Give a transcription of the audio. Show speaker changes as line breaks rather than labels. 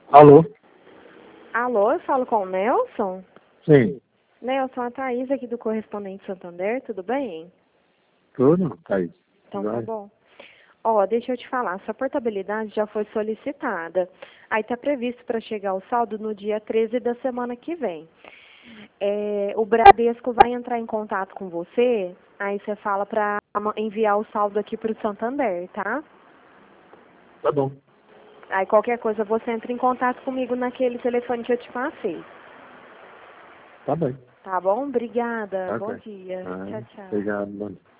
Alô?
Alô, eu falo com o Nelson?
Sim.
Nelson, a Thaís aqui do Correspondente Santander, tudo bem?
Tudo, Thaís?
Então tá
Vai.
bom. Ó, deixa eu te falar, sua portabilidade já foi solicitada. Aí tá previsto para chegar o saldo no dia 13 da semana que vem. O Bradesco vai entrar em contato com você, aí você fala para enviar o saldo aqui para o Santander, tá?
Tá bom.
Aí qualquer coisa você entra em contato comigo naquele telefone que eu te passei.
Tá bem.
Tá bom? Obrigada.
Tá
Bom
ok.
dia.
Ah,
Tchau, tchau.
obrigado, bom dia.